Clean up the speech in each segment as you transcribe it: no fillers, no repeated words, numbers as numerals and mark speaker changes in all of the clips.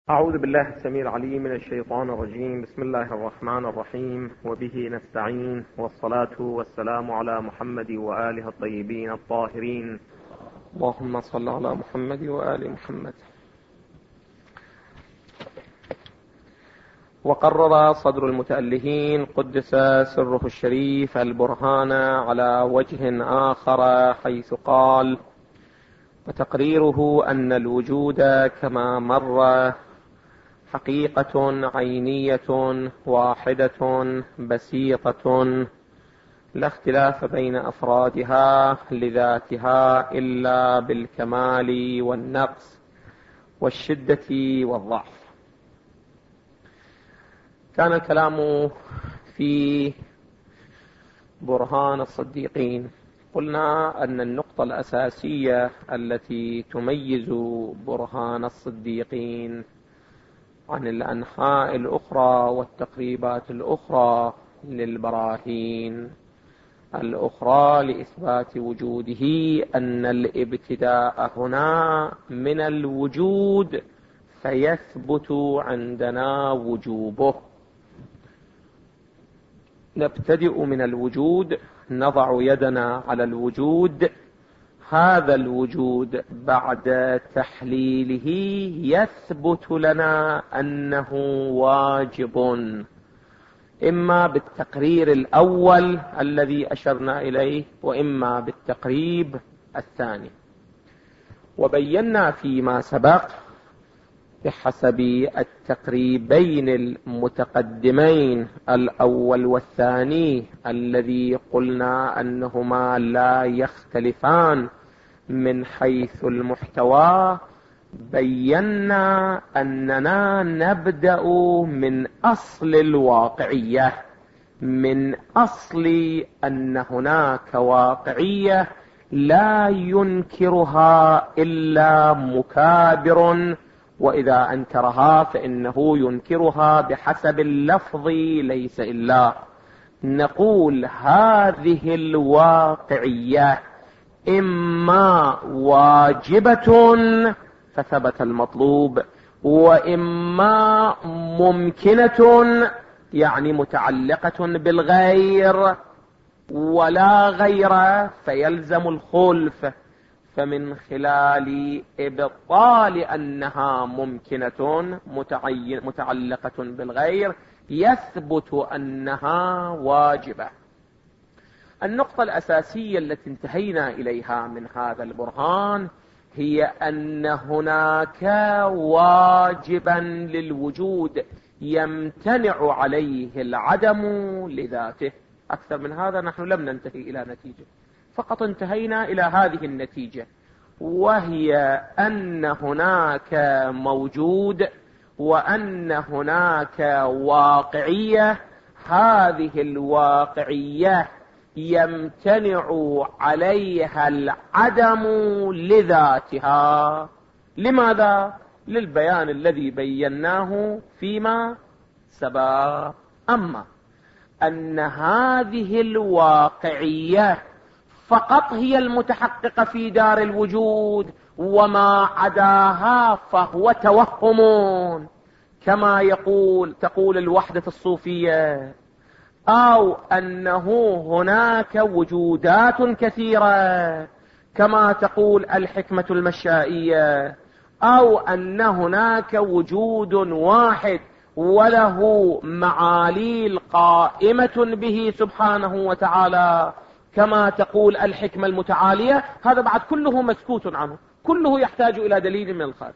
Speaker 1: أعوذ بالله السميع العليم من الشيطان الرجيم. بسم الله الرحمن الرحيم، وبه نستعين، والصلاة والسلام على محمد وآله الطيبين الطاهرين. اللهم صل على محمد وآل محمد. وقرر صدر المتألهين قدس سره الشريف البرهان على وجه آخر، حيث قال: وتقريره أن الوجود كما مر حقيقة عينية واحدة بسيطة، لا اختلاف بين أفرادها لذاتها إلا بالكمال والنقص والشدة والضعف. كان الكلام في برهان الصديقين. قلنا أن النقطة الأساسية التي تميز برهان الصديقين عن الأنحاء الأخرى والتقريبات الأخرى للبراهين الأخرى لإثبات وجوده أن الابتداء هنا من الوجود، فيثبت عندنا وجوبه. نبتدئ من الوجود، نضع يدنا على الوجود، هذا الوجود بعد تحليله يثبت لنا أنه واجب، إما بالتقرير الأول الذي أشرنا إليه، وإما بالتقريب الثاني. وبينا فيما سبق بحسب التقريبين المتقدمين الأول والثاني الذي قلنا أنهما لا يختلفان من حيث المحتوى، بينا أننا نبدأ من أصل الواقعية، من أصل أن هناك واقعية لا ينكرها إلا مكابر، وإذا أنكرها فإنه ينكرها بحسب اللفظ ليس إلا. نقول هذه الواقعية إما واجبة فثبت المطلوب، وإما ممكنة يعني متعلقة بالغير ولا غير فيلزم الخلف. فمن خلال إبطال أنها ممكنة متعلقة بالغير يثبت أنها واجبة. النقطة الأساسية التي انتهينا إليها من هذا البرهان هي أن هناك واجبا للوجود يمتنع عليه العدم لذاته. أكثر من هذا نحن لم ننتهي إلى نتيجة، فقط انتهينا إلى هذه النتيجة، وهي أن هناك موجود وأن هناك واقعية. هذه الواقعية يمتنع عليها العدم لذاتها. لماذا؟ للبيان الذي بيناه فيما سبق. أما أن هذه الواقعية فقط هي المتحققة في دار الوجود، وما عداها فهو توهم، كما تقول الوحدة الصوفية، أو أنه هناك وجودات كثيرة كما تقول الحكمة المشائية، أو أن هناك وجود واحد وله معاليل قائمة به سبحانه وتعالى كما تقول الحكمة المتعالية. هذا بعد كله مسكوت عنه، كله يحتاج إلى دليل من الخارج.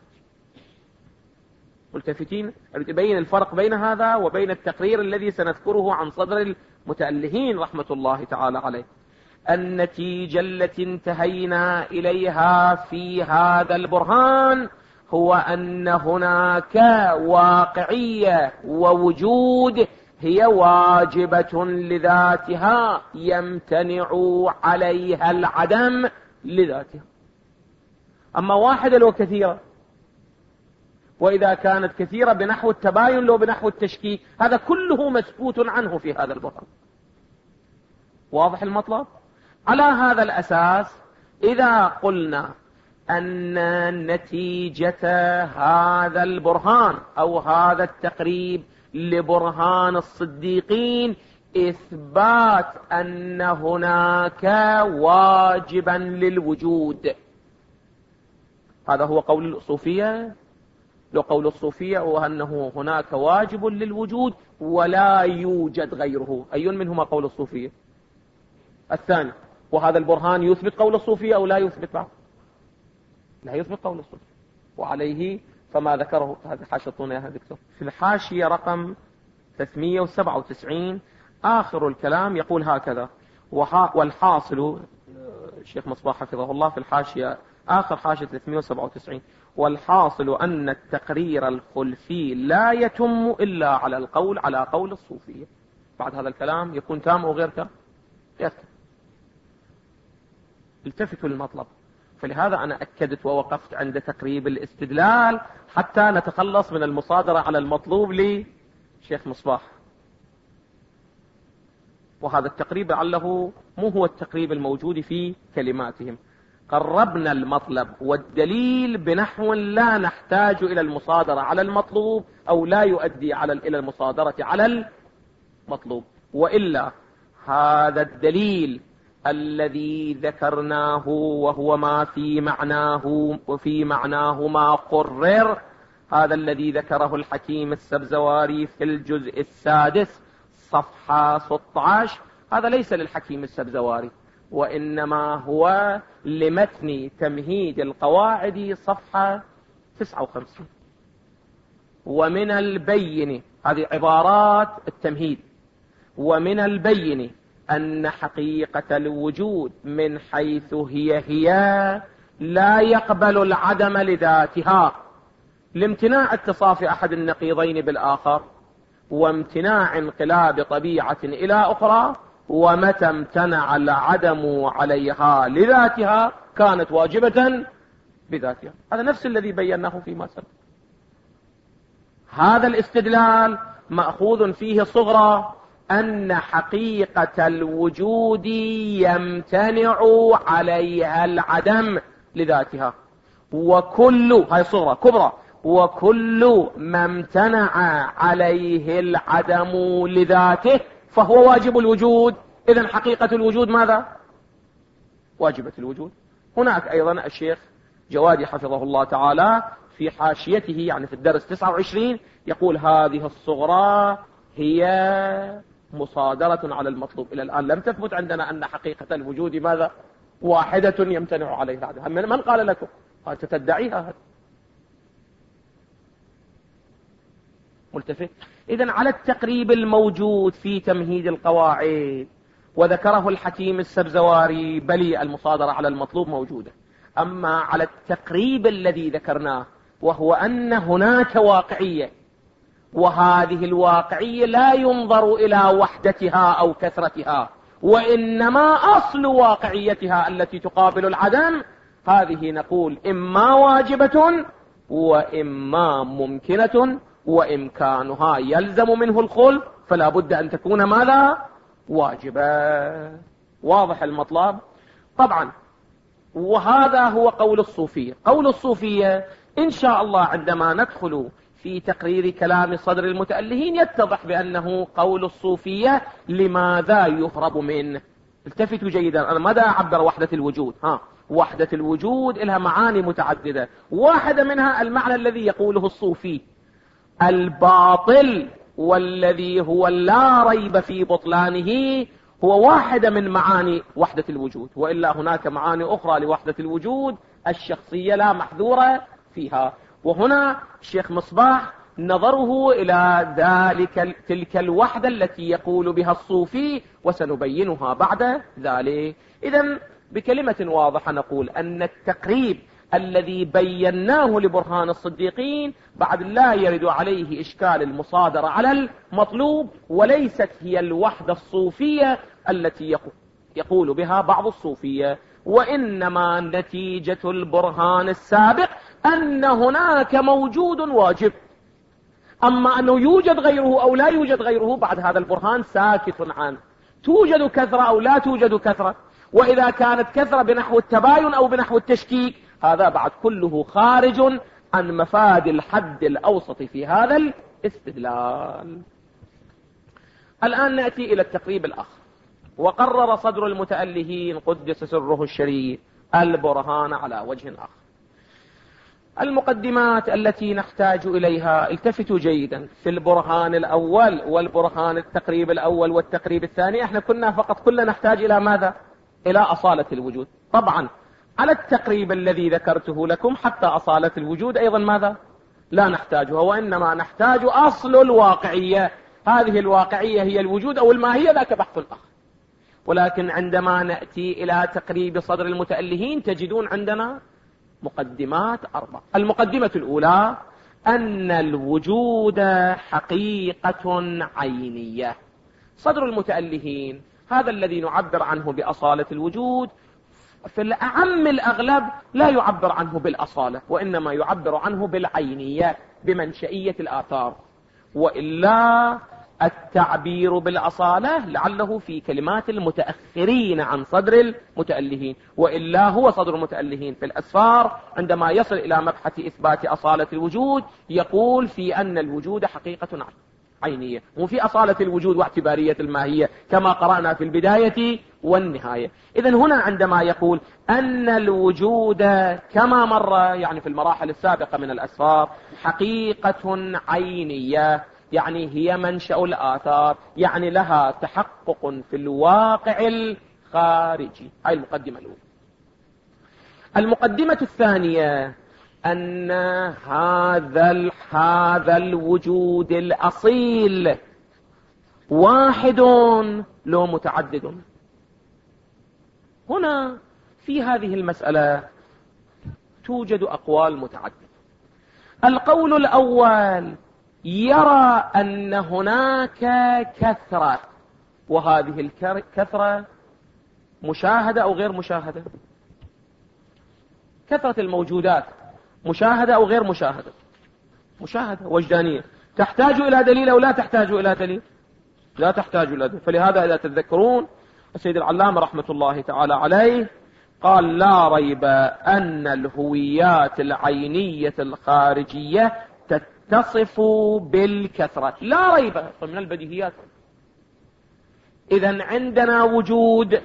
Speaker 1: ملتفتين؟ تبين الفرق بين هذا وبين التقرير الذي سنذكره عن صدر المتألهين رحمة الله تعالى عليه. النتيجة التي انتهينا إليها في هذا البرهان هو أن هناك واقعية ووجود هي واجبة لذاتها يمتنع عليها العدم لذاتها. أما واحدة لو كثيرة، وإذا كانت كثيرة بنحو التباين لو بنحو التشكيك، هذا كله مسكوت عنه في هذا البرهان. واضح المطلب؟ على هذا الأساس إذا قلنا أن نتيجة هذا البرهان أو هذا التقريب لبرهان الصديقين إثبات أن هناك واجبا للوجود. هذا هو قول الصوفية. لو قول الصوفية هو أنه هناك واجب للوجود ولا يوجد غيره. أي منهما قول الصوفية؟ الثاني. وهذا البرهان يثبت قول الصوفية أو لا يثبت بعض؟ لا يثبت قول الصوفية. وعليه فما ذكره هذه حاشطون يا دكتور في الحاشية رقم 397 آخر الكلام يقول هكذا: والحاصل، الشيخ مصباح حفظه الله في الحاشية آخر حاشية 397: والحاصل أن التقرير الخلفي لا يتم إلا على القول على قول الصوفية. بعد هذا الكلام يكون تام أو غير تام؟ غير تام. التفتوا للمطلب. فلهذا أنا أكدت ووقفت عند تقريب الاستدلال حتى نتخلص من المصادرة على المطلوب لشيخ مصباح. وهذا التقريب لعله مو هو التقريب الموجود في كلماتهم. قربنا المطلب والدليل بنحو لا نحتاج إلى المصادرة على المطلوب أو لا يؤدي إلى المصادرة على المطلوب. وإلا هذا الدليل الذي ذكرناه وهو ما في معناه ما قرر، هذا الذي ذكره الحكيم السبزواري في الجزء السادس صفحة 16، هذا ليس للحكيم السبزواري، وإنما هو لمتن تمهيد القواعد صفحة 59. ومن البين، هذه عبارات التمهيد، ومن البين أن حقيقة الوجود من حيث هي لا يقبل العدم لذاتها، لامتناع اتصاف أحد النقيضين بالآخر، وامتناع انقلاب طبيعة إلى أخرى، ومتى امتنع العدم عليها لذاتها كانت واجبة بذاتها. هذا نفس الذي بيناه فيما سبق. هذا الاستدلال مأخوذ فيه صغرى أن حقيقة الوجود يمتنع عليها العدم لذاتها، وكل هاي صغرى كبرى، وكل ما امتنع عليه العدم لذاته فهو واجب الوجود. إذن حقيقة الوجود ماذا؟ واجبة الوجود. هناك أيضا الشيخ جوادي حفظه الله تعالى في حاشيته يعني في الدرس 29 يقول هذه الصغرى هي مصادرة على المطلوب. إلى الآن لم تثبت عندنا أن حقيقة الوجود ماذا؟ واحدة يمتنع عليها العدم. من قال لكم؟ أنت تدعيها. ملتفت. إذن على التقريب الموجود في تمهيد القواعد وذكره الحكيم السبزواري بلي المصادرة على المطلوب موجودة. أما على التقريب الذي ذكرناه وهو أن هناك واقعية، وهذه الواقعية لا ينظر إلى وحدتها أو كثرتها، وإنما أصل واقعيتها التي تقابل العدم، هذه نقول إما واجبة وإما ممكنة، وإمكانها يلزم منه الخلف، فلا بد أن تكون ماذا؟ واجبة. واضح المطلب؟ طبعا وهذا هو قول الصوفية. قول الصوفية إن شاء الله عندما ندخل في تقرير كلام صدر المتألهين يتضح بأنه قول الصوفية لماذا يهرب منه. التفتوا جيدا، أنا ماذا أعبر وحدة الوجود؟ وحدة الوجود لها معاني متعددة، واحدة منها المعنى الذي يقوله الصوفي الباطل، والذي هو لا ريب في بطلانه، هو واحدة من معاني وحدة الوجود. وإلا هناك معاني أخرى لوحدة الوجود الشخصية لا محذورة فيها. وهنا الشيخ مصباح نظره إلى تلك الوحدة التي يقول بها الصوفي، وسنبينها بعد ذلك. إذن بكلمة واضحة نقول أن التقريب الذي بيناه لبرهان الصديقين بعد لا يرد عليه إشكال المصادرة على المطلوب، وليست هي الوحدة الصوفية التي يقول بها بعض الصوفية، وإنما نتيجة البرهان السابق أن هناك موجود واجب. أما أنه يوجد غيره أو لا يوجد غيره بعد هذا البرهان ساكت عنه. توجد كثرة أو لا توجد كثرة، وإذا كانت كثرة بنحو التباين أو بنحو التشكيك هذا بعد كله خارج عن مفاد الحد الأوسط في هذا الاستدلال. الآن نأتي إلى التقريب الآخر. وقرر صدر المتألهين قدس سره الشريف البرهان على وجه آخر. المقدمات التي نحتاج إليها، التفتوا جيدا، في البرهان الأول والبرهان التقريب الأول والتقريب الثاني احنا كنا فقط كلنا نحتاج إلى ماذا؟ إلى أصالة الوجود. طبعا على التقريب الذي ذكرته لكم حتى أصالة الوجود أيضا ماذا؟ لا نحتاجها، وإنما نحتاج أصل الواقعية. هذه الواقعية هي الوجود أو الماهية، ذاك بحث آخر. ولكن عندما نأتي إلى تقريب صدر المتألهين تجدون عندنا مقدمات 4. المقدمة الأولى أن الوجود حقيقة عينية. صدر المتألهين هذا الذي نعبر عنه بأصالة الوجود في الأعم الأغلب لا يعبر عنه بالأصالة، وإنما يعبر عنه بالعينية بمنشئية الآثار. وإلا التعبير بالأصالة لعله في كلمات المتأخرين عن صدر المتألهين، وإلا هو صدر المتألهين في الأسفار عندما يصل إلى مبحث إثبات أصالة الوجود يقول في أن الوجود حقيقة عينية، وفي أصالة الوجود واعتبارية الماهية كما قرأنا في البداية والنهاية. إذن هنا عندما يقول أن الوجود كما مر يعني في المراحل السابقة من الأسفار حقيقة عينية، يعني هي منشأ الآثار، يعني لها تحقق في الواقع الخارجي. هاي المقدمة الأولى. المقدمة الثانية أن هذا الوجود الأصيل واحد لو متعدد. هنا في هذه المسألة توجد أقوال متعددة. القول الأول يرى أن هناك كثرة، وهذه الكثرة مشاهدة أو غير مشاهدة. كثرة الموجودات مشاهدة أو غير مشاهدة؟ مشاهدة وجدانية. تحتاج إلى دليل أو لا تحتاج إلى دليل؟ لا تحتاج إلى دليل. فلهذا إذا تتذكرون السيد العلامة رحمة الله تعالى عليه قال لا ريب أن الهويات العينية الخارجية تتصف بالكثرة. لا ريب من البديهيات. إذن عندنا وجود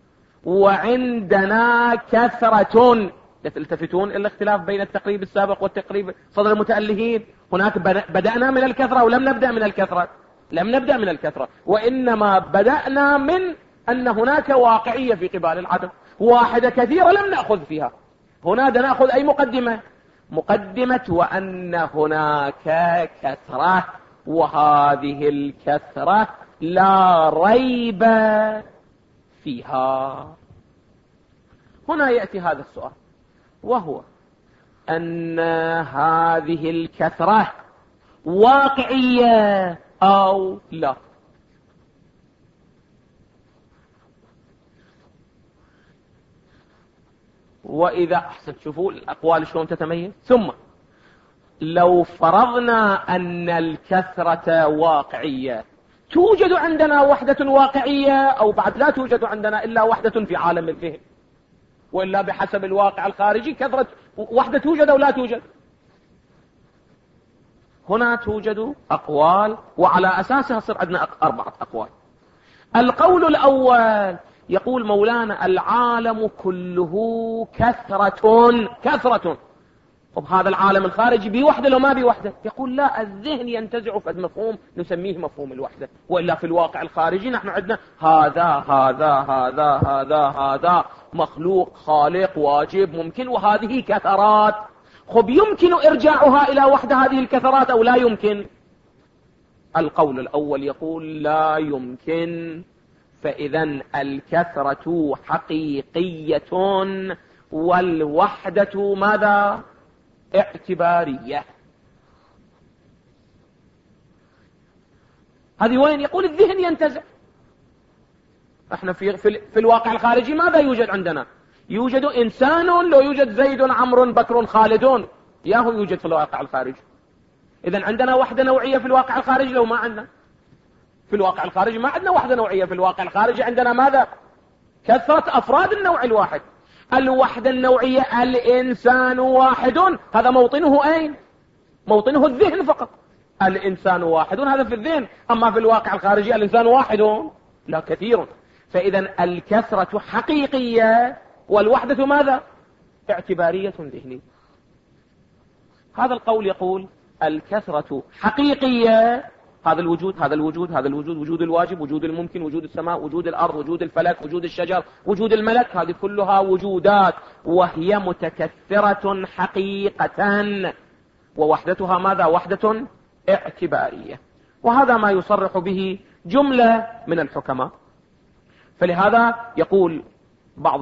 Speaker 1: وعندنا كثرة. تلتفتون إلى الاختلاف بين التقريب السابق والتقريب صدر المتألهين. هناك بدأنا من الكثرة ولم نبدأ من الكثرة؟ لم نبدأ من الكثرة، وإنما بدأنا من أن هناك واقعية في قبال العدم، واحدة كثيرة لم نأخذ فيها. هنا نأخذ أي مقدمة؟ مقدمة وأن هناك كثرة، وهذه الكثرة لا ريب فيها. هنا يأتي هذا السؤال، وهو أن هذه الكثرة واقعية أو لا؟ وإذا أحسن شوفوا الأقوال شلون تتميز. ثم لو فرضنا أن الكثرة واقعية، توجد عندنا وحدة واقعية أو بعد لا توجد عندنا إلا وحدة في عالم الذهن؟ وإلا بحسب الواقع الخارجي كثرة وحدة توجد أو لا توجد؟ هنا توجد أقوال، وعلى أساسها صار عندنا 4 أقوال. القول الأول يقول مولانا العالم كله كثرة. طب هذا العالم الخارجي بوحدة لو ما بوحدة؟ يقول لا، الذهن ينتزع في مفهوم نسميه مفهوم الوحدة، وإلا في الواقع الخارجي نحن عندنا هذا مخلوق خالق واجب ممكن، وهذه كثرات. خب يمكن إرجاعها إلى وحدة هذه الكثرات أو لا يمكن؟ القول الأول يقول لا يمكن. فإذا الكثرة حقيقية والوحدة ماذا؟ اعتبارية. هذه وين؟ يقول الذهن ينتزع. احنا في الواقع الخارجي ماذا يوجد عندنا؟ يوجد إنسان، لو يوجد زيد عمرو بكر خالدون، ياهو يوجد في الواقع الخارجي. إذن عندنا وحدة نوعية في الواقع الخارجي لو ما عندنا؟ في الواقع الخارجي ما عندنا وحدة نوعية. في الواقع الخارجي عندنا ماذا؟ كثرة أفراد النوع الواحد. الوحدة النوعية الإنسان واحد، هذا موطنه أين؟ موطنه الذهن فقط. الإنسان واحد هذا في الذهن، أما في الواقع الخارجي الإنسان واحد لا كثير. فإذا الكثرة حقيقية والوحدة ماذا؟ اعتبارية ذهنية. هذا القول يقول الكثرة حقيقية، هذا الوجود هذا الوجود هذا الوجود، وجود الواجب، وجود الممكن، وجود السماء، وجود الأرض، وجود الفلك، وجود الشجر، وجود الملك، هذه كلها وجودات وهي متكثرة حقيقة، ووحدتها ماذا؟ وحدة اعتبارية. وهذا ما يصرح به جملة من الحكماء. فلهذا يقول بعض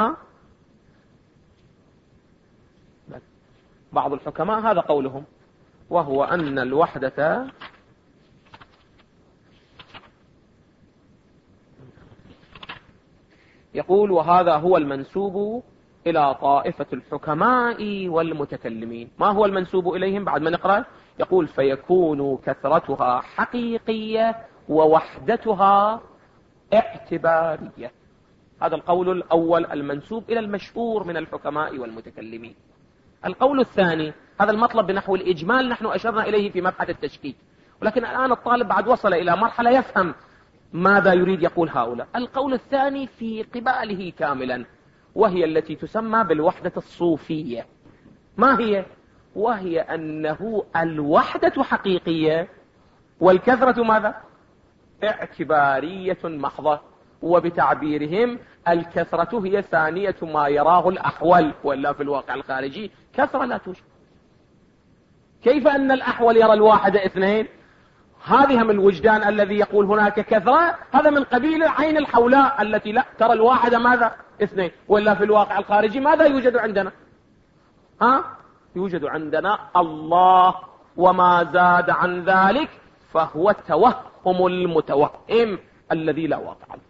Speaker 1: الحكماء هذا قولهم، وهو أن الوحدة يقول وهذا هو المنسوب إلى طائفة الحكماء والمتكلمين. ما هو المنسوب إليهم بعد ما نقرأ؟ يقول فيكون كثرتها حقيقية ووحدتها اعتبارية. هذا القول الأول المنسوب إلى المشهور من الحكماء والمتكلمين. القول الثاني، هذا المطلب بنحو الإجمال نحن أشرنا إليه في مبحث التشكيك، ولكن الآن الطالب بعد وصل إلى مرحلة يفهم ماذا يريد يقول هؤلاء. القول الثاني في قباله كاملا، وهي التي تسمى بالوحدة الصوفية. ما هي؟ وهي أنه الوحدة حقيقية والكثرة ماذا؟ اعتبارية محضة. وبتعبيرهم الكثرة هي ثانية ما يراه الأحول، وإلا في الواقع الخارجي كثرة لا توجد. كيف أن الأحول يرى الواحد اثنين؟ هذه من الوجدان الذي يقول هناك كثرة، هذا من قبيل عين الحولاء التي لا ترى الواحد ماذا؟ اثنين. وإلا في الواقع الخارجي ماذا يوجد عندنا؟ يوجد عندنا الله، وما زاد عن ذلك فهو التوهم المتوهم الذي لا واقع له.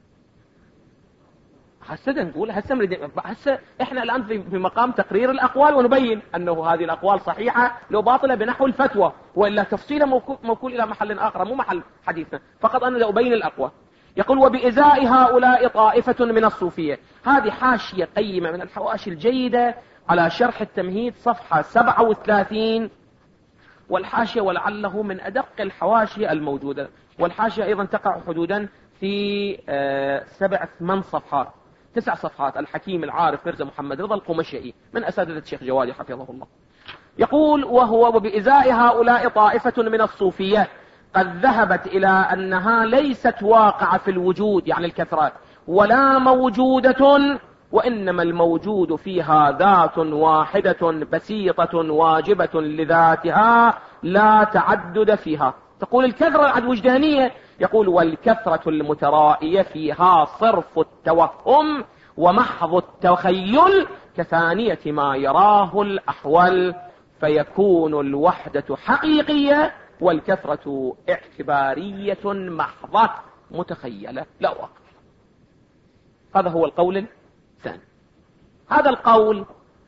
Speaker 1: هسه نقول هسه احنا الان في مقام تقرير الاقوال، ونبين انه هذه الاقوال صحيحه لو باطله بنحو الفتوى، والا تفصيله موكول الى محل اخر مو محل حديثنا، فقط انا ابين الاقوال. يقول وبإزاء هؤلاء طائفة من الصوفية. هذه حاشية قيمة من الحواشي الجيدة على شرح التمهيد صفحة 37، والحاشية ولعله من أدق الحواشي الموجودة، والحاشية أيضا تقع حدودا في 7-8 صفحات، 9 صفحات. الحكيم العارف مرزا محمد رضا القمشئي من أساتذة الشيخ جوادي حفظه الله. يقول وهو وبإزاء هؤلاء طائفة من الصوفية قد ذهبت إلى أنها ليست واقعة في الوجود، يعني الكثرات، ولا موجودة، وإنما الموجود فيها ذات واحدة بسيطة واجبة لذاتها لا تعدد فيها. تقول الكثرة العد وجدانية، يقول والكثرة المترائية فيها صرف التوهم ومحض التخيل كثانية ما يراه الأحول، فيكون الوحدة حقيقية والكثرة اعتبارية محضة متخيلة لا واقع. هذا هو القول الثاني. هذا القول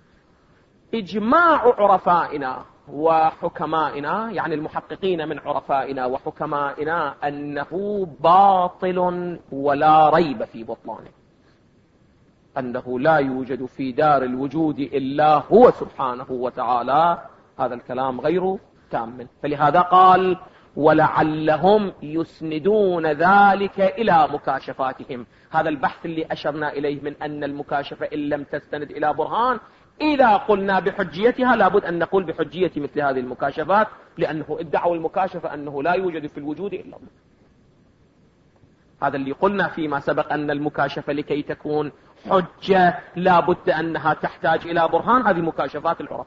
Speaker 1: إجماع عرفائنا وحكمائنا، يعني المحققين من عرفائنا وحكمائنا، أنه باطل ولا ريب في بطلانه، أنه لا يوجد في دار الوجود إلا هو سبحانه وتعالى. هذا الكلام غير تام. فلهذا قال ولعلهم يسندون ذلك إلى مكاشفاتهم. هذا البحث اللي أشرنا إليه من أن المكاشفة إن لم تستند إلى برهان، إذا قلنا بحجيتها لابد أن نقول بحجية مثل هذه المكاشفات، لأنه ادعوا المكاشفة أنه لا يوجد في الوجود إلا الله. هذا اللي قلنا فيما سبق أن المكاشفة لكي تكون حجة لابد أنها تحتاج إلى برهان. هذه مكاشفات العرف.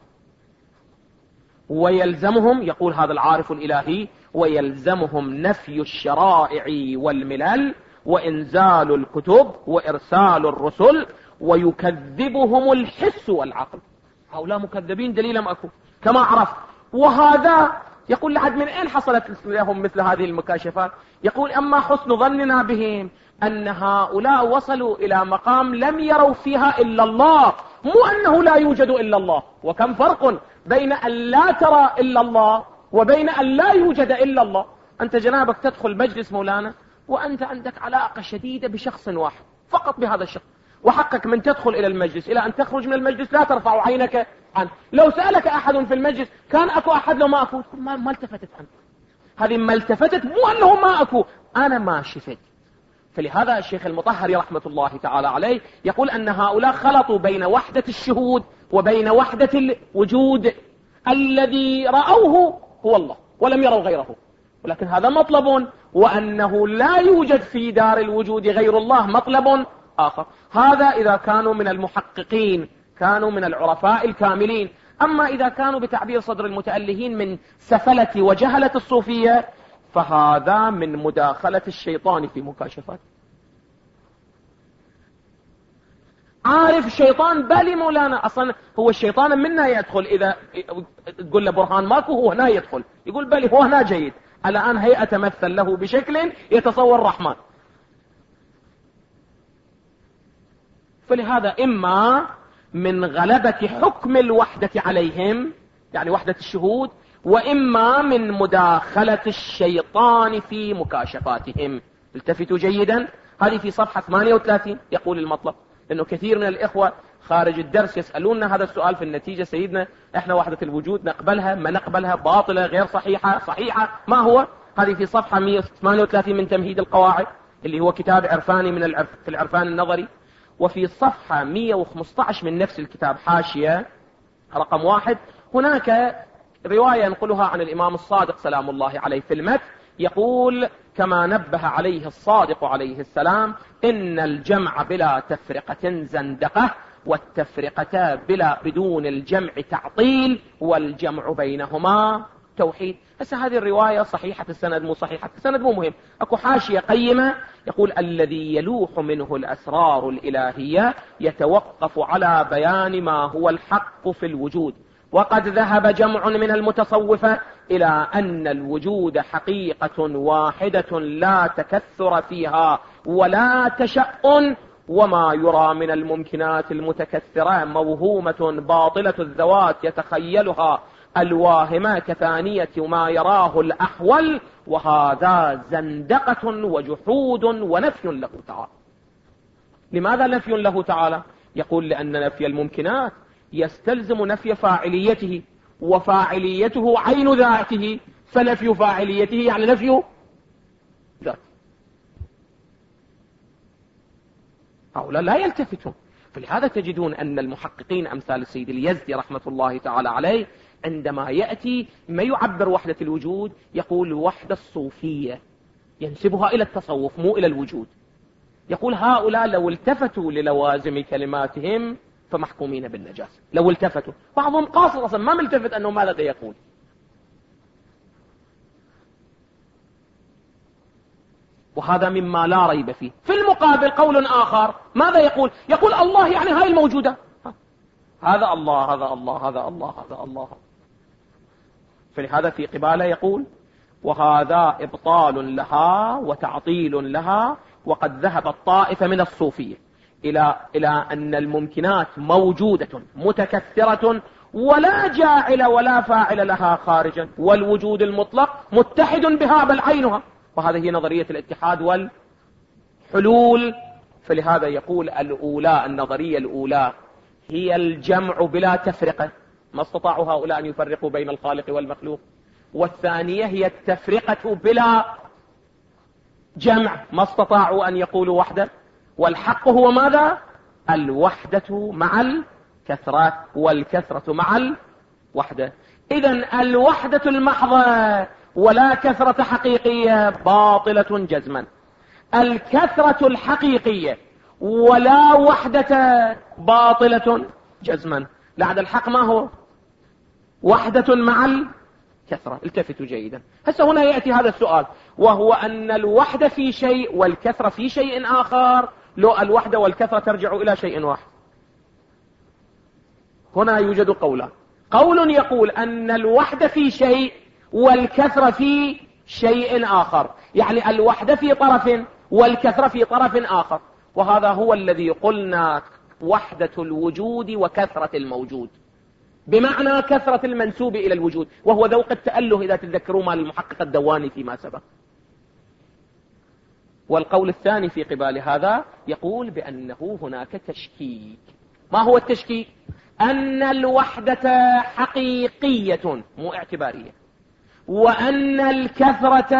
Speaker 1: ويلزمهم، يقول هذا العارف الإلهي، ويلزمهم نفي الشرائع والملل وإنزال الكتب وإرسال الرسل، ويكذبهم الحس والعقل. هؤلاء مكذبين دليلا مأكو كما عرف. وهذا يقول لحد من أين حصلت لهم مثل هذه المكاشفات؟ يقول أما حسن ظننا بهم أن هؤلاء وصلوا إلى مقام لم يروا فيها إلا الله، مو أنه لا يوجد إلا الله. وكم فرق بين أن لا ترى إلا الله وبين أن لا يوجد إلا الله. أنت جنابك تدخل مجلس مولانا وأنت عندك علاقة شديدة بشخص واحد، فقط بهذا الشخص، وحقك من تدخل إلى المجلس إلى أن تخرج من المجلس لا ترفع عينك عنه. لو سألك أحد في المجلس كان أكو أحد لو ما أكو ما التفتت عنه. هذه ما التفتت مو أنه ما أكو، أنا ما شفت. فلهذا الشيخ المطهري رحمة الله تعالى عليه يقول أن هؤلاء خلطوا بين وحدة الشهود وبين وحدة الوجود. الذي رأوه هو الله ولم يروا غيره، ولكن هذا مطلب، وأنه لا يوجد في دار الوجود غير الله مطلب آخر. هذا إذا كانوا من المحققين، كانوا من العرفاء الكاملين. أما إذا كانوا بتعبير صدر المتألهين من سفلة وجهلة الصوفية، فهذا من مداخلة الشيطان في مكاشفات. عارف الشيطان بالي مولانا، أصلا هو الشيطان منا يدخل. إذا تقول له برهان ماكو هو هنا يدخل، يقول بالي هو هنا جيد. الآن هي أتمثل له بشكل يتصور الرحمن. فلهذا إما من غلبة حكم الوحدة عليهم، يعني وحدة الشهود، وإما من مداخلة الشيطان في مكاشفاتهم. التفتوا جيدا، هذه في صفحة 38 يقول المطلب. لأنه كثير من الإخوة خارج الدرس يسألوننا هذا السؤال. في النتيجة سيدنا إحنا وحدة الوجود نقبلها ما نقبلها، باطلة غير صحيحة صحيحة، ما هو؟ هذه في صفحة 138 من تمهيد القواعد اللي هو كتاب عرفاني في العرفان النظري. وفي صفحة 115 من نفس الكتاب حاشية رقم 1 هناك رواية ينقلها عن الإمام الصادق سلام الله عليه في المتن، يقول: كما نبه عليه الصادق عليه السلام إن الجمع بلا تفرقة زندقة، والتفرقة بدون الجمع تعطيل، والجمع بينهما توحيد. هسه هذه الرواية صحيحة السند مو صحيحة السند مو مهم. اكو حاشية قيمة يقول: الذي يلوح منه الأسرار الإلهية يتوقف على بيان ما هو الحق في الوجود. وقد ذهب جمع من المتصوفة إلى أن الوجود حقيقة واحدة لا تكثر فيها ولا تشأن، وما يرى من الممكنات المتكثرة موهومة باطلة الذوات يتخيلها الواهمة كثانية ما يراه الأحول، وهذا زندقة وجحود ونفي له تعالى. لماذا نفي له تعالى؟ يقول: لأن نفي الممكنات يستلزم نفي فاعليته، وفاعليته عين ذاته، فنفي فاعليته يعني نفي ذاته. هؤلاء لا يلتفتون. فلهذا تجدون أن المحققين أمثال السيد اليزدي رحمة الله تعالى عليه عندما يأتي ما يعبر وحدة الوجود يقول وحدة الصوفية، ينسبها إلى التصوف مو إلى الوجود. يقول: هؤلاء لو التفتوا للوازم كلماتهم فمحكومين بالنجاسة. لو التفتوا، بعضهم قاصر أصلا ما ملتفت أنه ماذا يقول. وهذا مما لا ريب فيه. في المقابل قول آخر ماذا يقول؟ يقول: الله يعني هاي الموجودة، هذا الله هذا الله هذا الله هذا الله. فلهذا في قبالة يقول: وهذا إبطال لها وتعطيل لها. وقد ذهب الطائفة من الصوفية إلى أن الممكنات موجودة متكثرة ولا جاعل ولا فاعل لها خارجا، والوجود المطلق متحد بها بل عينها. وهذه هي نظرية الاتحاد والحلول. فلهذا يقول: الأولى، النظرية الأولى هي الجمع بلا تفرقة، ما استطاعوا هؤلاء أن يفرقوا بين الخالق والمخلوق. والثانية هي التفرقة بلا جمع، ما استطاعوا أن يقولوا وحدة. والحق هو ماذا؟ الوحدة مع الكثرة، والكثرة مع الوحدة. إذن الوحدة المحضة ولا كثرة حقيقية باطلة جزما. الكثرة الحقيقية ولا وحدة باطلة جزما. لعد الحق ما هو؟ وحدة مع الكثرة. التفتوا جيدا. هسه هنا يأتي هذا السؤال، وهو أن الوحدة في شيء والكثرة في شيء آخر، لو الوحدة والكثرة ترجع إلى شيء واحد. هنا يوجد قولان. قول يقول أن الوحدة في شيء والكثرة في شيء آخر، يعني الوحدة في طرف والكثرة في طرف آخر. وهذا هو الذي قلنا وحدة الوجود وكثرة الموجود، بمعنى كثرة المنسوب إلى الوجود، وهو ذوق التأله إذا تتذكروا مال المحقق الدواني فيما سبق. والقول الثاني في قبال هذا يقول بأنه هناك تشكيك. ما هو التشكيك؟ أن الوحدة حقيقية مو اعتبارية، وأن الكثرة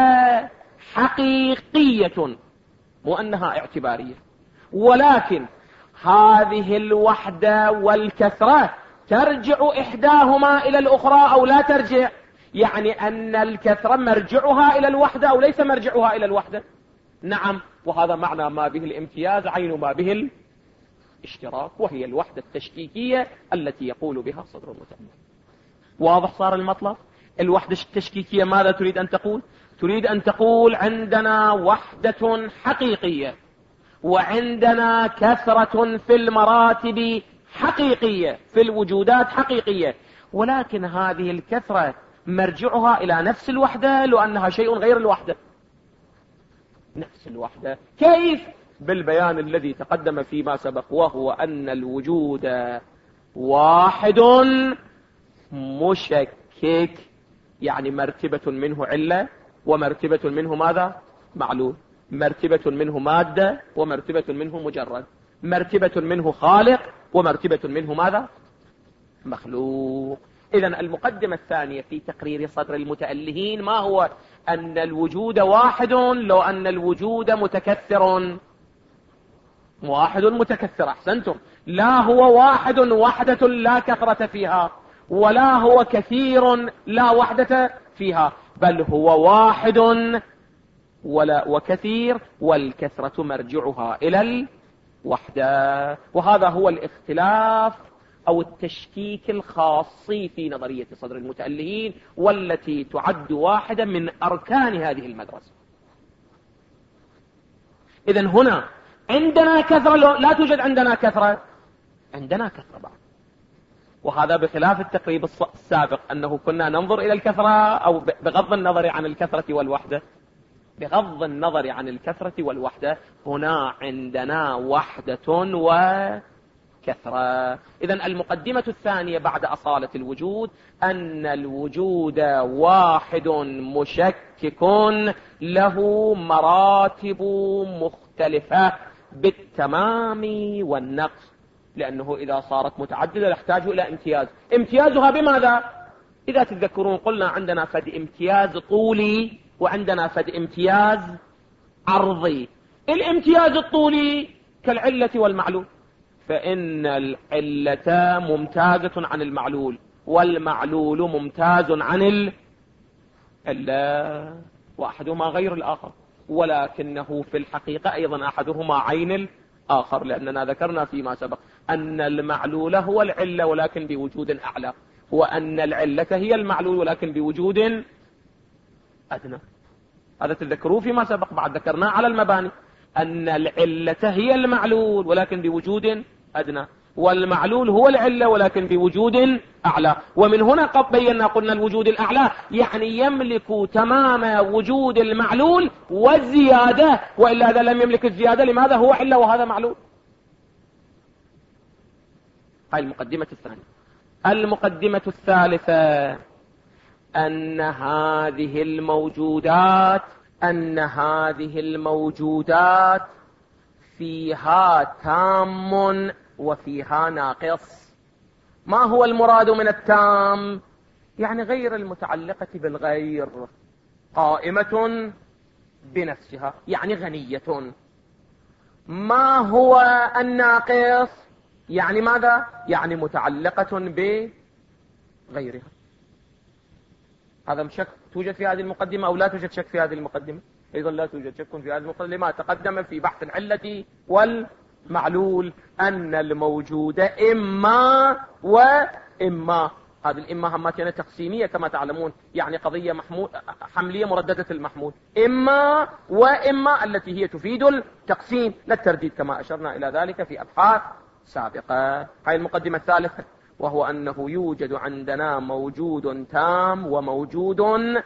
Speaker 1: حقيقية مو أنها اعتبارية، ولكن هذه الوحدة والكثرة ترجع إحداهما إلى الأخرى أو لا ترجع، يعني أن الكثرة مرجعها إلى الوحدة أو ليس مرجعها إلى الوحدة. نعم، وهذا معنى ما به الامتياز عين ما به الاشتراك، وهي الوحدة التشكيكية التي يقول بها صدر المتأمل. واضح صار المطلب؟ الوحدة التشكيكية ماذا تريد أن تقول؟ تريد أن تقول عندنا وحدة حقيقية وعندنا كثرة في المراتب حقيقية، في الوجودات حقيقية، ولكن هذه الكثرة مرجعها إلى نفس الوحدة لأنها شيء غير الوحدة. نفس الوحدة كيف؟ بالبيان الذي تقدم فيما سبق، وهو أن الوجود واحد مشكك، يعني مرتبة منه علة ومرتبة منه ماذا؟ معلول، مرتبة منه مادة ومرتبة منه مجرد، مرتبة منه خالق ومرتبة منه ماذا؟ مخلوق. إذن المقدمة الثانية في تقرير صدر المتألهين ما هو؟ أن الوجود واحد، لو أن الوجود متكثر. واحد متكثر، أحسنتم، لا هو واحد وحدة لا كثرة فيها، ولا هو كثير لا وحدة فيها، بل هو واحد وكثير، والكثرة مرجعها إلى الوحدة. وهذا هو الاختلاف أو التشكيك الخاصي في نظرية صدر المتألهين، والتي تعد واحدة من أركان هذه المدرسة. إذن هنا عندنا كثرة، لا توجد عندنا كثرة، عندنا كثرة بعض، وهذا بخلاف التقريب السابق أنه كنا ننظر إلى الكثرة، أو بغض النظر عن الكثرة والوحدة، بغض النظر عن الكثرة والوحدة، هنا عندنا وحدة وكثرة. إذن المقدمة الثانية بعد أصالة الوجود أن الوجود واحد مشكك له مراتب مختلفة بالتمام والنقص، لأنه إذا صارت متعددة تحتاج إلى امتياز. امتيازها بماذا؟ إذا تتذكرون قلنا عندنا فد امتياز طولي وعندنا فد امتياز عرضي. الامتياز الطولي كالعلة والمعلول، فإن العلة ممتازة عن المعلول والمعلول ممتاز عن العلة، وأحدهما غير الآخر، ولكنه في الحقيقة أيضا أحدهما عين الآخر، لأننا ذكرنا فيما سبق أن المعلول هو العلة ولكن بوجود أعلى، وأن العلة هي المعلول ولكن بوجود أدنى. هذا تذكروه فيما سبق، بعد ذكرناه على المباني، أن العلة هي المعلول ولكن بوجود أدنى، والمعلول هو العلة ولكن بوجود أعلى. ومن هنا قد بينا قلنا الوجود الأعلى يعني يملك تمام وجود المعلول والزيادة، وإلا هذا لم يملك الزيادة، لماذا؟ هو علة وهذا معلول. هاي المقدمة الثانية. المقدمة الثالثة أن هذه الموجودات فيها تام وفيها ناقص. ما هو المراد من التام؟ يعني غير المتعلقة بالغير، قائمة بنفسها، يعني غنية. ما هو الناقص؟ يعني ماذا؟ يعني متعلقة بغيرها. هذا شك توجد في هذه المقدمة أو لا توجد شك في هذه المقدمة؟ أيضا لا توجد شك في هذه المقدمة لما تقدم في بحث العلة والمعلول، أن الموجود إما وإما. هذه الإما هماتنا تقسيمية كما تعلمون، يعني قضية حملية مرددة المحمول، إما وإما التي هي تفيد التقسيم لا الترديد، كما أشرنا إلى ذلك في أبحاث سابقة. هذه المقدمة الثالثة، وهو أنه يوجد عندنا موجود تام وموجود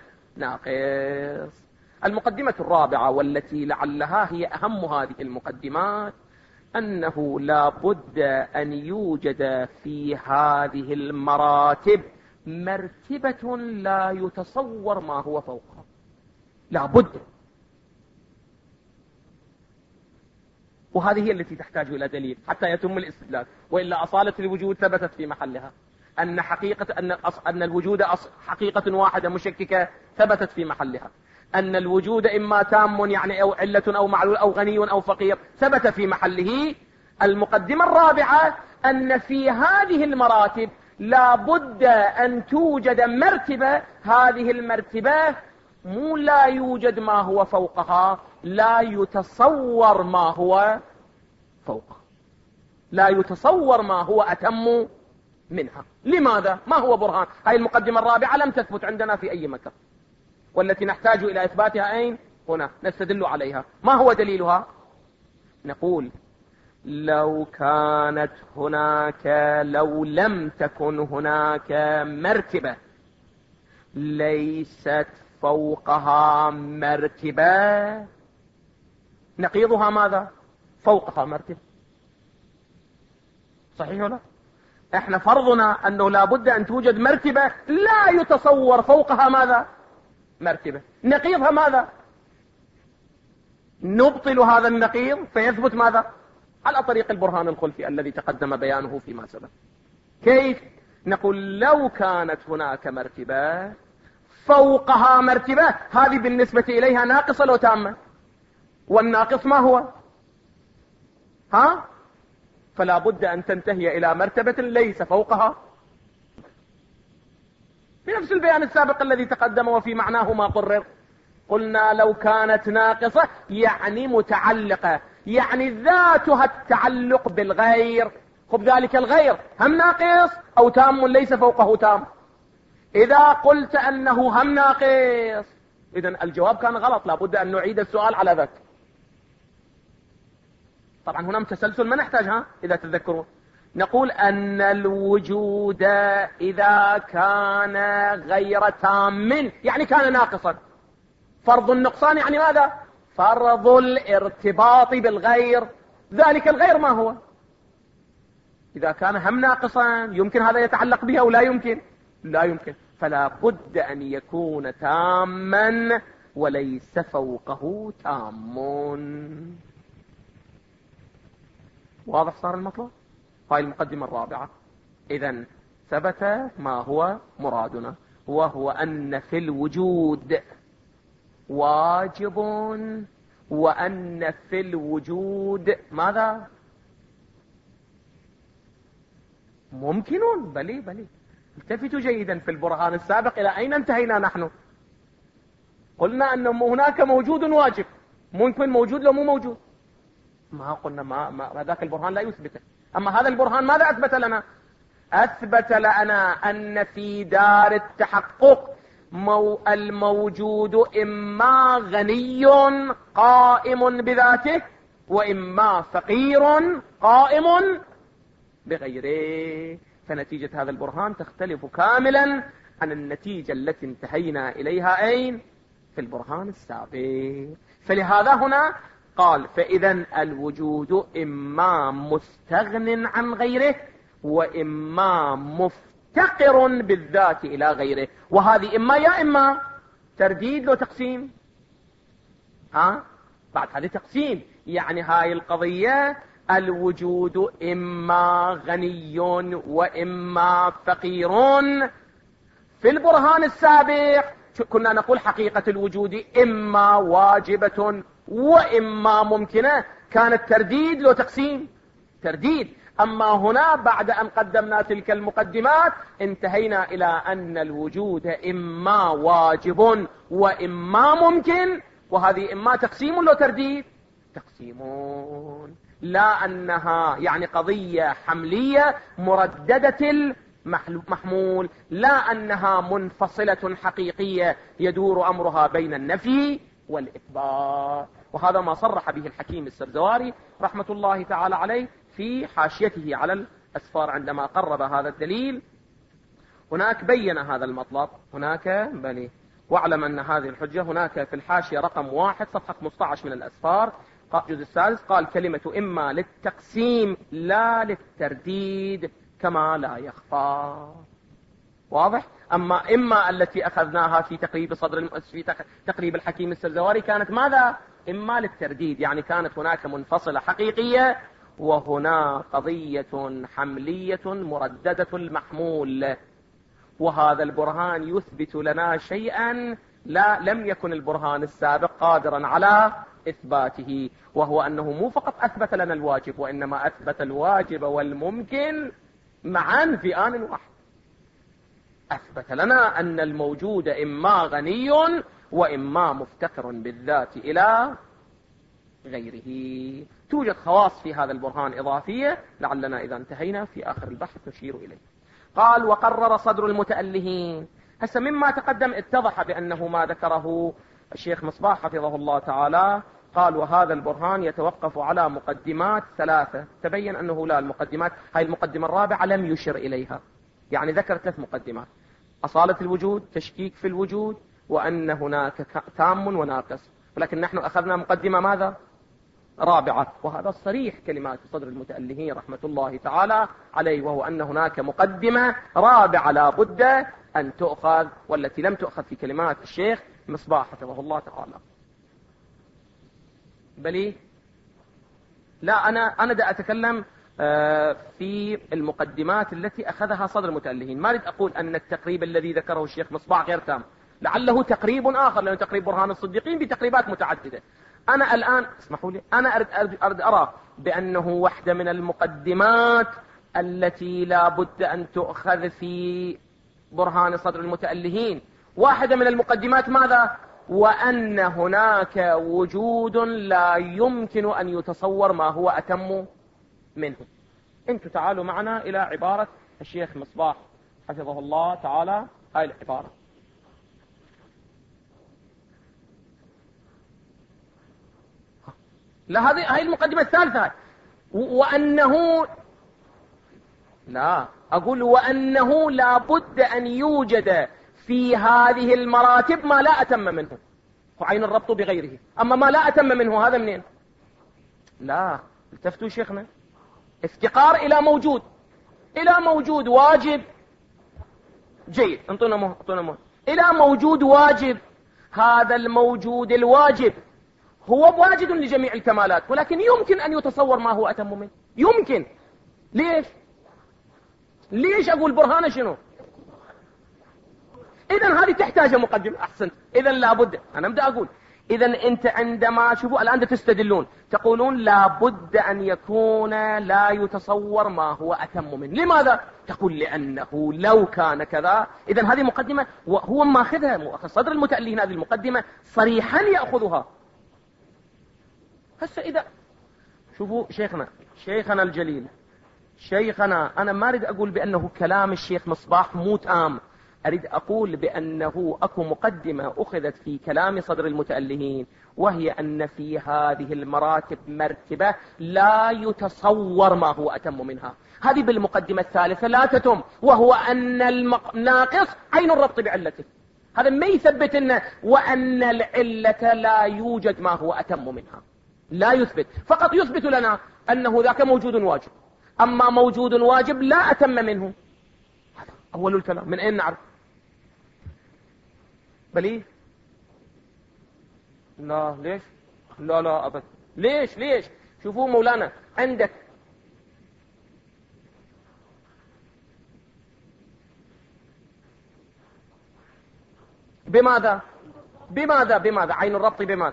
Speaker 1: ناقص. المقدمة الرابعة والتي لعلها هي أهم هذه المقدمات، أنه لا بد أن يوجد في هذه المراتب مرتبة لا يتصور ما هو فوقها. لا بد. وهذه هي التي تحتاج إلى دليل حتى يتم الاستدلال، وإلا أصالة الوجود ثبتت في محلها. أن الوجود حقيقة واحدة مشككة ثبتت في محلها. أن الوجود إما تام يعني أو علة أو معلول أو غني أو فقير ثبت في محله. المقدمة الرابعة أن في هذه المراتب لا بد أن توجد مرتبة، هذه المرتبة مو لا يوجد ما هو فوقها، لا يتصور ما هو فوقها، لا يتصور ما هو أتم منها. لماذا؟ ما هو برهان؟ هذه المقدمة الرابعة لم تثبت عندنا في أي مكان، والتي نحتاج إلى إثباتها أين؟ هنا نستدل عليها. ما هو دليلها؟ نقول لو كانت هناك، لو لم تكن هناك مرتبة ليست فوقها مرتبة، نقيضها ماذا؟ فوقها مرتبة. صحيح ولا؟ احنا فرضنا انه لا بد ان توجد مرتبة لا يتصور فوقها ماذا؟ مرتبة. نقيضها ماذا؟ نبطل هذا النقيض فيثبت ماذا؟ على طريق البرهان الخلفي الذي تقدم بيانه فيما سبق. كيف؟ نقول لو كانت هناك مرتبة فوقها مرتبة، هذه بالنسبة إليها ناقصة لو تامة، والناقص ما هو؟ فلا بد أن تنتهي إلى مرتبة ليس فوقها. في نفس البيان السابق الذي تقدم وفي معناه ما قرر، قلنا لو كانت ناقصة يعني متعلقة، يعني ذاتها التعلق بالغير. خب ذلك الغير هم ناقص أو تام ليس فوقه تام؟ إذا قلت أنه هم ناقص إذن الجواب كان غلط، لابد أن نعيد السؤال على ذاك. طبعا هنا تسلسل ما نحتاجها إذا تذكرون. نقول أن الوجود إذا كان غير تام يعني كان ناقصا. فرض النقصان يعني ماذا؟ فرض الارتباط بالغير. ذلك الغير ما هو؟ إذا كان هم ناقصا يمكن هذا يتعلق به أو لا يمكن؟ لا يمكن. فلا بد أن يكون تاما وليس فوقه تام. واضح صار المطلب؟ هاي المقدمة الرابعة. إذن ثبت ما هو مرادنا، وهو أن في الوجود واجب، وأن في الوجود ماذا؟ ممكن. بلي التفتوا جيدا في البرهان السابق إلى أين انتهينا نحن؟ قلنا أن هناك موجود واجب، ممكن موجود لو مو موجود. ما قلنا ما ذاك البرهان لا يثبته. أما هذا البرهان ماذا أثبت لنا؟ أثبت لنا أن في دار التحقق الموجود إما غني قائم بذاته، وإما فقير قائم بغيره. فنتيجة هذا البرهان تختلف كاملا عن النتيجة التي انتهينا إليها أين؟ في البرهان السابق. فلهذا هنا قال فإذا الوجود إما مستغن عن غيره وإما مفتقر بالذات إلى غيره. وهذه إما يا إما ترديد وتقسيم. بعد هذا تقسيم، يعني هاي القضية الوجود إما غني وإما فقير. في البرهان السابق كنا نقول حقيقة الوجود إما واجبة وإما ممكنة، كانت ترديد لو تقسيم ترديد. أما هنا بعد أن قدمنا تلك المقدمات انتهينا إلى أن الوجود إما واجب وإما ممكن، وهذه إما تقسيم لو ترديد تقسيمون، لا أنها يعني قضية حملية مرددة المحمول، لا أنها منفصلة حقيقية يدور أمرها بين النفي والإثبات. وهذا ما صرح به الحكيم السرزواري رحمة الله تعالى عليه في حاشيته على الأسفار عندما قرب هذا الدليل. هناك بين هذا المطلب هناك بني. واعلم أن هذه الحجة هناك في الحاشية رقم 1 صفحة 15 من الأسفار الجزء السادس قال كلمة إما للتقسيم لا للترديد كما لا يخفى. واضح؟ إما التي أخذناها في تقريب في تقريب الحكيم السرزواري كانت ماذا؟ إما للترديد، يعني كانت هناك منفصلة حقيقية، وهنا قضية حملية مرددة المحمول، وهذا البرهان يثبت لنا شيئا لم يكن البرهان السابق قادرا على إثباته، وهو أنه مو فقط أثبت لنا الواجب، وإنما أثبت الواجب والممكن معا في آن واحد. أثبت لنا أن الموجود إما غني وإما مفتقر بالذات إلى غيره. توجد خواص في هذا البرهان إضافية، لعلنا إذا انتهينا في آخر البحث نشير إليه. قال وقرر صدر المتألهين. هسه مما تقدم اتضح بأنه ما ذكره الشيخ مصباح حفظه الله تعالى، قال وهذا البرهان يتوقف على مقدمات ثلاثة. تبين أنه لا، المقدمات هاي المقدمة الرابعة لم يشر إليها، يعني ذكر 3 مقدمات: أصالة الوجود، تشكيك في الوجود، وأن هناك تام وناقص. ولكن نحن أخذنا مقدمة ماذا؟ رابعة، وهذا صريح كلمات صدر المتألهين رحمة الله تعالى عليه، وهو أن هناك مقدمة رابعة لا بد أن تؤخذ، والتي لم تؤخذ في كلمات الشيخ مصباح حفظه الله تعالى. بلي لا، أنا دا أتكلم في المقدمات التي أخذها صدر المتألهين. ما أريد أقول أن التقريب الذي ذكره الشيخ مصباح غير تام، لعله تقريب آخر، لأنه تقريب برهان الصديقين بتقريبات متعددة. أنا الآن اسمحوا لي، أنا أريد أرى بأنه واحدة من المقدمات التي لا بد أن تؤخذ في برهان صدر المتألهين، واحدة من المقدمات ماذا؟ وأن هناك وجود لا يمكن أن يتصور ما هو أتم منه. انتوا تعالوا معنا إلى عبارة الشيخ مصباح حفظه الله تعالى، هاي العبارة: لا، هذه المقدمة الثالثة. وأنه لا، أقول وأنه لا بد أن يوجد في هذه المراتب ما لا أتم منه، وعين الربط بغيره. أما ما لا أتم منه هذا منين؟ لا، التفتوا شيخنا، افتقار إلى موجود واجب، جيد، انطونا مو إلى موجود واجب. هذا الموجود الواجب هو واجد لجميع الكمالات، ولكن يمكن أن يتصور ما هو أتم منه، يمكن. ليش أقول برهانه شنو؟ إذن هذه تحتاج مقدمة. أحسنت. إذن لابد، أنا أبدأ أقول إذن أنت عندما شوفوا الآن تستدلون تقولون لابد أن يكون لا يتصور ما هو أتم منه. لماذا؟ تقول لأنه لو كان كذا. إذن هذه مقدمة، وهو ما أخذها صدر المتألهين، هذه المقدمة صريحا يأخذها. هسه إذا شوفوا شيخنا الجليل، أنا ما أريد أقول بأنه كلام الشيخ مصباح مو تام، أريد أقول بأنه أكو مقدمة أخذت في كلام صدر المتألهين، وهي أن في هذه المراتب مرتبة لا يتصور ما هو أتم منها. هذه بالمقدمة الثالثة لا تتم، وهو أن الناقص عين الربط بعلته. هذا ما يثبت أنه وأن العلة لا يوجد ما هو أتم منها، لا يثبت، فقط يثبت لنا أنه ذاك موجود واجب. أما موجود واجب لا أتم منه، هذا أول الكلام. من أين نعرف؟ بلي لا، ليش؟ لا أبدا. ليش؟ شوفوا مولانا، عندك بماذا عين الربط بماذا؟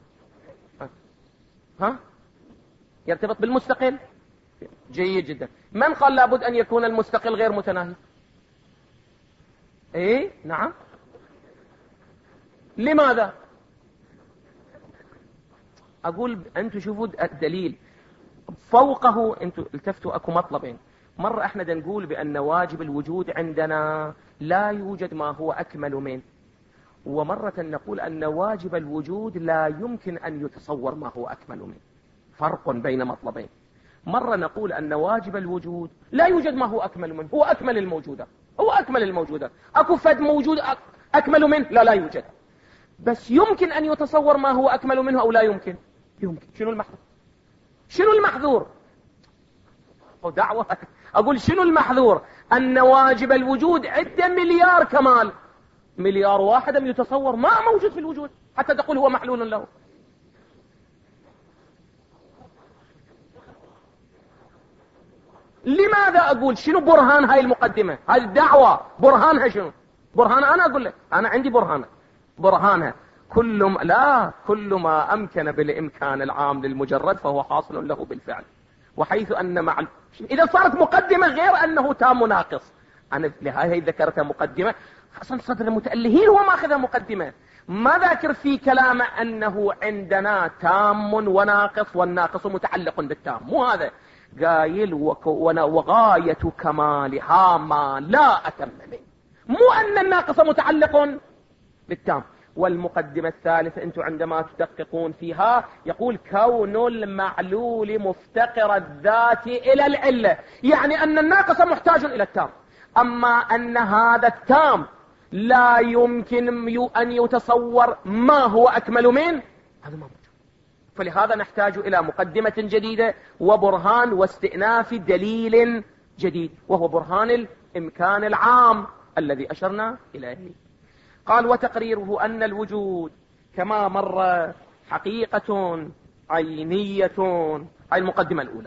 Speaker 1: يرتبط بالمستقل. جيد جدا. من قال لابد أن يكون المستقل غير متناهي؟ نعم. لماذا؟ أقول أنتوا شوفوا الدليل فوقه. أنتوا التفتوا أكو مطلبين. مرة احنا نقول بأن واجب الوجود عندنا لا يوجد ما هو أكمل منه، ومرة نقول أن واجب الوجود لا يمكن أن يتصور ما هو أكمل منه. فرق بين مطلبين. مرة نقول أن واجب الوجود لا يوجد ما هو أكمل منه، هو أكمل الموجودات. أكو فد موجود أكمل منه؟ لا يوجد. بس يمكن أن يتصور ما هو أكمل منه أو لا يمكن؟ يمكن. شنو المحظور؟ دعوة. أقول شنو المحظور؟ أن واجب الوجود عدة مليار كمال، مليار واحد يتصور ما موجود في الوجود حتى تقول هو محلول له. لماذا أقول شنو برهان هاي المقدمة؟ هاي الدعوة برهانها شنو؟ برهان أنا أقول لك أنا عندي برهانها كل ما أمكن بالإمكان العام للمجرد فهو حاصل له بالفعل. وحيث أن إذا صارت مقدمة غير أنه تام ناقص. أنا لهذه ذكرتها مقدمة، أصلا صدر المتألهين هو ما أخذها مقدمة، ما ذاكر في كلامه أنه عندنا تام وناقص والناقص متعلق بالتام، مو هذا قايل وغاية كمالها ما لا أتم منه، مو أن الناقص متعلق بالتام. والمقدمة الثالثة أنتم عندما تدققون فيها يقول كون المعلول مفتقر الذات إلى العلة، يعني أن الناقص محتاج إلى التام، أما أن هذا التام لا يمكن أن يتصور ما هو أكمل منه، هذا ما موجود. فلهذا نحتاج إلى مقدمة جديدة وبرهان واستئناف دليل جديد، وهو برهان الإمكان العام الذي أشرنا إليه. قال وتقريره أن الوجود كما مر حقيقة عينية، أي المقدمة الأولى،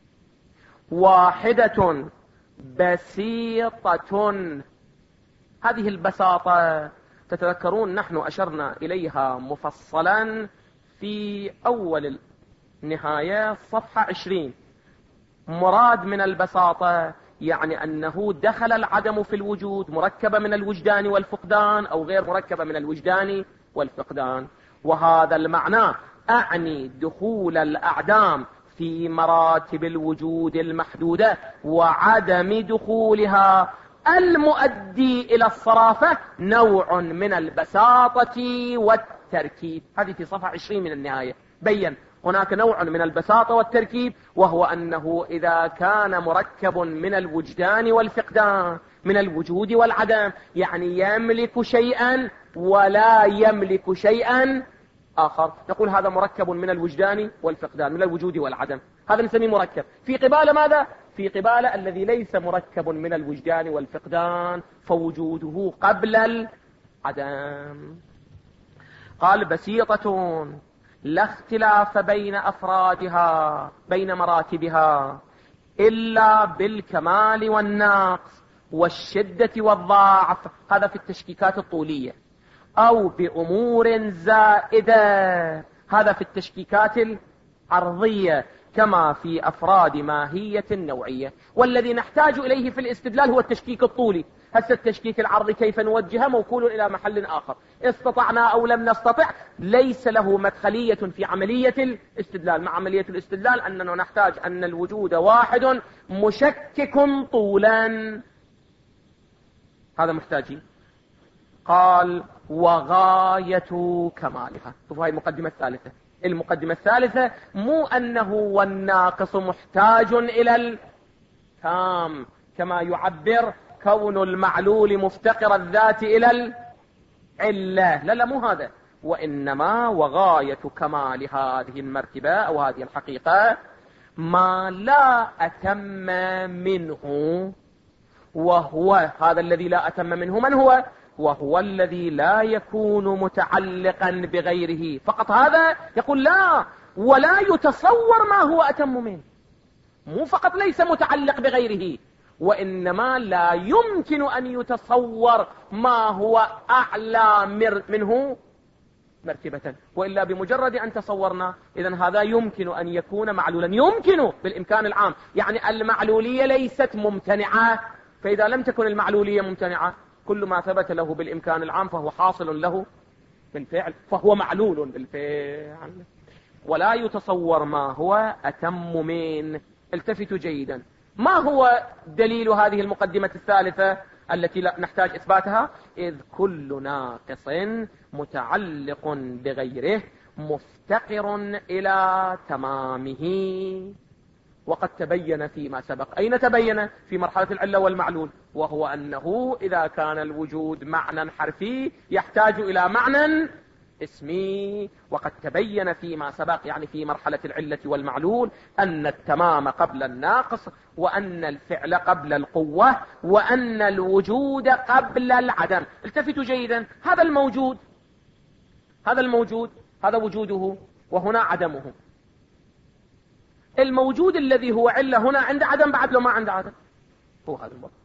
Speaker 1: واحدة بسيطة. هذه البساطة تتذكرون نحن أشرنا إليها مفصلا في أول النهاية صفحة 20. مراد من البساطة يعني أنه دخل العدم في الوجود مركبة من الوجدان والفقدان أو غير مركبة من الوجدان والفقدان. وهذا المعنى أعني دخول الأعدام في مراتب الوجود المحدودة وعدم دخولها المؤدي إلى الصرافة نوع من البساطة والتركيب. هذه في صفحة 20 من النهاية بيّن هناك نوع من البساطة والتركيب، وهو أنه إذا كان مركب من الوجدان والفقدان من الوجود والعدم، يعني يملك شيئا ولا يملك شيئا آخر، نقول هذا مركب من الوجدان والفقدان من الوجود والعدم، هذا نسميه مركب. في قبال ماذا؟ في قبال الذي ليس مركب من الوجدان والفقدان فوجوده قبل العدم. قال بسيطة لا اختلاف بين أفرادها بين مراتبها إلا بالكمال والنقص والشدة والضعف، هذا في التشكيكات الطولية، أو بأمور زائدة، هذا في التشكيكات العرضية، كما في أفراد ماهية النوعية. والذي نحتاج إليه في الاستدلال هو التشكيك الطولي. هسه التشكيك العرضي كيف نوجهه موكول إلى محل آخر، استطعنا أو لم نستطع ليس له مدخلية في عملية الاستدلال. مع عملية الاستدلال أننا نحتاج أن الوجود واحد مشكك طولا، هذا محتاجين. قال وغاية كمالها. شوفوا هاي المقدمة الثالثة. المقدمة الثالثة مو أنه والناقص محتاج إلى التام كما يعبر كون المعلول مفتقر الذات إلى العلة، لا مو هذا، وإنما وغاية كمال هذه المرتبة أو هذه الحقيقة ما لا أتم منه، وهو هذا الذي لا أتم منه من هو؟ وهو الذي لا يكون متعلقا بغيره فقط. هذا يقول لا ولا يتصور ما هو أتم منه، مو فقط ليس متعلق بغيره، وإنما لا يمكن أن يتصور ما هو أعلى منه مرتبة، وإلا بمجرد أن تصورنا إذن هذا يمكن أن يكون معلولا، يمكن بالإمكان العام، يعني المعلولية ليست ممتنعة. فإذا لم تكن المعلولية ممتنعة كل ما ثبت له بالإمكان العام فهو حاصل له بالفعل، فهو معلول بالفعل، ولا يتصور ما هو أتم من. التفتوا جيدا، ما هو دليل هذه المقدمة الثالثة التي نحتاج إثباتها؟ إذ كل ناقص متعلق بغيره مفتقر إلى تمامه. وقد تبين فيما سبق. أين تبين؟ في مرحلة العلة والمعلول، وهو أنه إذا كان الوجود معنى حرفي يحتاج إلى معنى اسمي. وقد تبين فيما سبق يعني في مرحلة العلة والمعلول أن التمام قبل الناقص، وأن الفعل قبل القوة، وأن الوجود قبل العدم. التفتوا جيدا، هذا الموجود هذا وجوده، وهنا عدمه. الموجود الذي هو علة هنا عند عدم بعد لو ما عند عدم، هو هذا الوضع.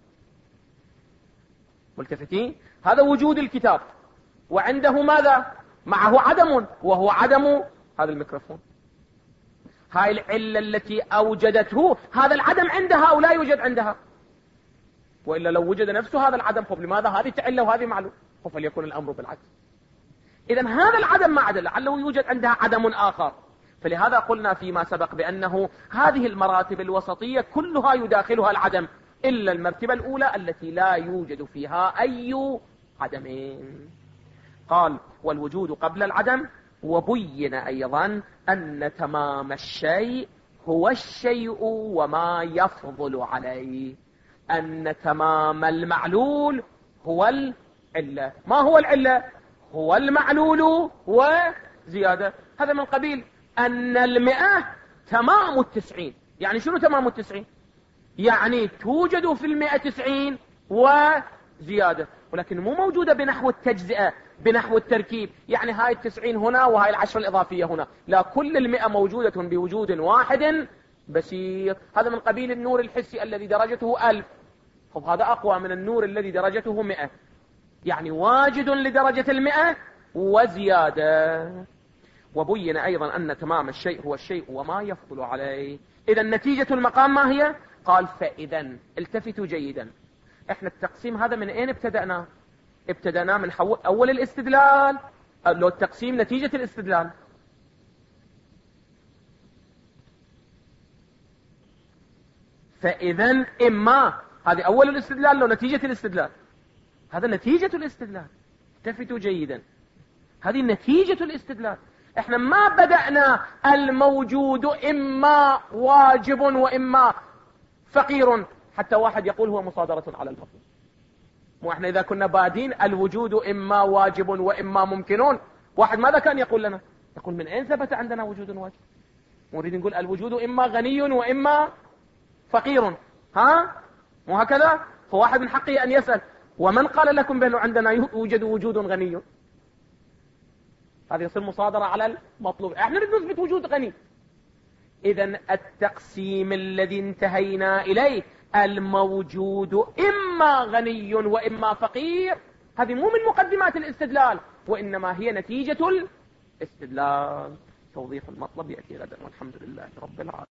Speaker 1: ملتفتين؟ هذا وجود الكتاب، وعنده ماذا؟ معه عدم، وهو عدم هذا الميكروفون. هاي العلة التي أوجدته، هذا العدم عندها أو لا يوجد عندها؟ وإلا لو وجد نفسه هذا العدم، لماذا هذه علة وهذه معلوم؟ فليكن الأمر بالعكس. إذن هذا العدم ما عدل، لعله يوجد عندها عدم آخر. فلهذا قلنا فيما سبق بأنه هذه المراتب الوسطية كلها يداخلها العدم، إلا المرتبة الأولى التي لا يوجد فيها أي عدمين. قال: والوجود قبل العدم. وبين أيضا أن تمام الشيء هو الشيء وما يفضل عليه، أن تمام المعلول هو العلة. ما هو العلة؟ هو المعلول وزيادة. هذا من قبيل أن 100 تمام 90. يعني شنو تمام 90؟ يعني توجد في 100 90 وزيادة، ولكن مو موجودة بنحو التجزئة، بنحو التركيب. يعني هاي 90 هنا وهاي 10 الإضافية هنا، لا، كل 100 موجودة بوجود واحد بسيط. هذا من قبيل النور الحسي الذي درجته 1000. هذا أقوى من النور الذي درجته 100، يعني واجد لدرجة 100 وزيادة. وبين أيضا أن تمام الشيء هو الشيء وما يفضل عليه. إذا نتيجة المقام ما هي؟ قال: فإذا التفتوا جيدا، احنا التقسيم هذا من اين ابتدأنا؟ ابتدأنا من أول الاستدلال، لو التقسيم نتيجة الاستدلال. فإذا إما هذه أول الاستدلال لو نتيجة الاستدلال، هذا نتيجة الاستدلال. التفتوا جيدا، هذه نتيجة الاستدلال. احنا ما بدأنا الموجود إما واجب وإما فقير حتى واحد يقول هو مصادرة على المطلوب. واحنا إذا كنا بادين الوجود إما واجب وإما ممكنون، واحد ماذا كان يقول لنا؟ يقول: من أين ثبت عندنا وجود واجب؟ نريد نقول الوجود إما غني وإما فقير، ها؟ مو هكذا؟ فواحد من حقه أن يسأل: ومن قال لكم بأنه عندنا يوجد وجود غني؟ هذا يصير مصادرة على المطلوب. احنا نريد نثبت وجود غني. إذن التقسيم الذي انتهينا إليه، الموجود إما غني وإما فقير، هذه مو من مقدمات الاستدلال، وإنما هي نتيجة الاستدلال. توضيح المطلب يأتي غدا، والحمد لله رب العالمين.